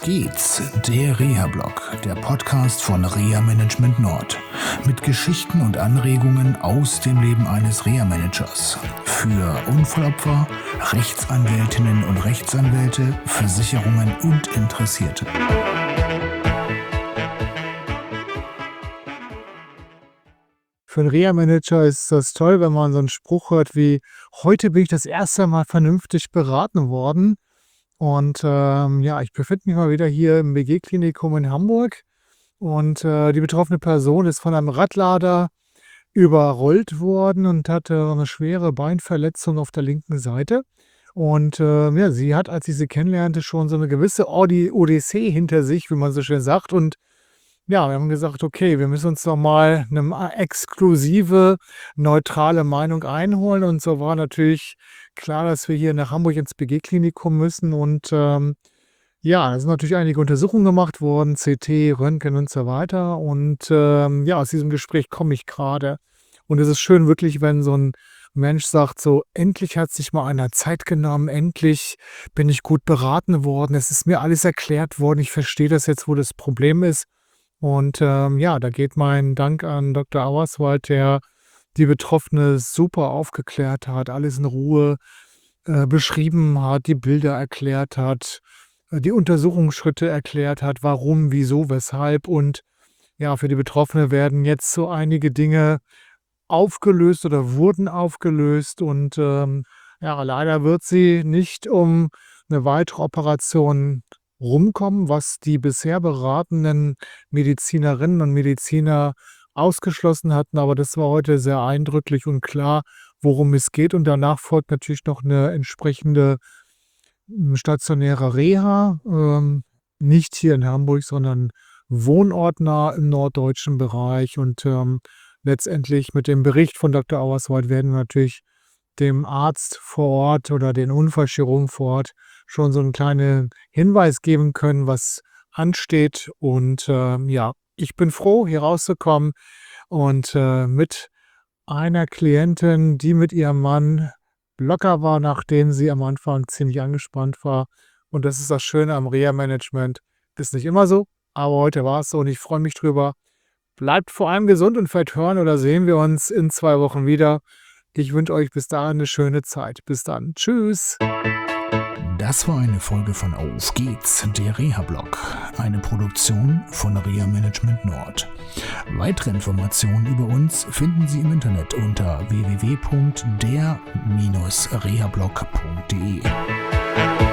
geht's, der Reha-Blog, der Podcast von Reha Management Nord. Mit Geschichten und Anregungen aus dem Leben eines Reha-Managers. Für Unfallopfer, Rechtsanwältinnen und Rechtsanwälte, Versicherungen und Interessierte. Für einen Reha-Manager ist das toll, wenn man so einen Spruch hört wie: „Heute bin ich das erste Mal vernünftig beraten worden." Und, ich befinde mich mal wieder hier im BG-Klinikum in Hamburg und, die betroffene Person ist von einem Radlader überrollt worden und hatte eine schwere Beinverletzung auf der linken Seite. Und, sie hat, als ich sie kennenlernte, schon so eine gewisse Odyssee hinter sich, wie man so schön sagt. Und ja, wir haben gesagt: „Okay, wir müssen uns doch mal 'ne exklusive, neutrale Meinung einholen." Und so war natürlich klar, dass wir hier nach Hamburg ins BG-Klinikum müssen. Und, da sind natürlich einige Untersuchungen gemacht worden, CT, Röntgen und so weiter. Und, aus diesem Gespräch komme ich gerade. Und es ist schön wirklich, wenn so ein Mensch sagt so: „Endlich hat sich mal einer Zeit genommen. Endlich bin ich gut beraten worden. Es ist mir alles erklärt worden. Ich verstehe das jetzt, wo das Problem ist." Und, da geht mein Dank an Dr. Auerswald, der die Betroffene super aufgeklärt hat, alles in Ruhe, beschrieben hat, die Bilder erklärt hat, die Untersuchungsschritte erklärt hat, warum, wieso, weshalb. Und ja, für die Betroffene werden jetzt so einige Dinge aufgelöst oder wurden aufgelöst. Und, leider wird sie nicht um eine weitere Operation rumkommen, was die bisher beratenden Medizinerinnen und Mediziner ausgeschlossen hatten. Aber das war heute sehr eindrücklich und klar, worum es geht. Und danach folgt natürlich noch eine entsprechende, stationäre Reha, nicht hier in Hamburg, sondern wohnortnah im norddeutschen Bereich. Und, letztendlich mit dem Bericht von Dr. Auerswald werden wir natürlich dem Arzt vor Ort oder den Unfallchirurgen vor Ort schon so einen kleinen Hinweis geben können, was ansteht. Und, ich bin froh, hier rauszukommen und, mit einer Klientin, die mit ihrem Mann locker war, nachdem sie am Anfang ziemlich angespannt war. Und das ist das Schöne am Reha-Management. Ist nicht immer so, aber heute war es so und ich freue mich drüber. Bleibt vor allem gesund und vielleicht hören oder sehen wir uns in 2 Wochen wieder. Ich wünsche euch bis dahin eine schöne Zeit. Bis dann. Tschüss. Das war eine Folge von Auf geht's, der Reha-Blog, eine Produktion von Reha Management Nord. Weitere Informationen über uns finden Sie im Internet unter www.der-rehablog.de.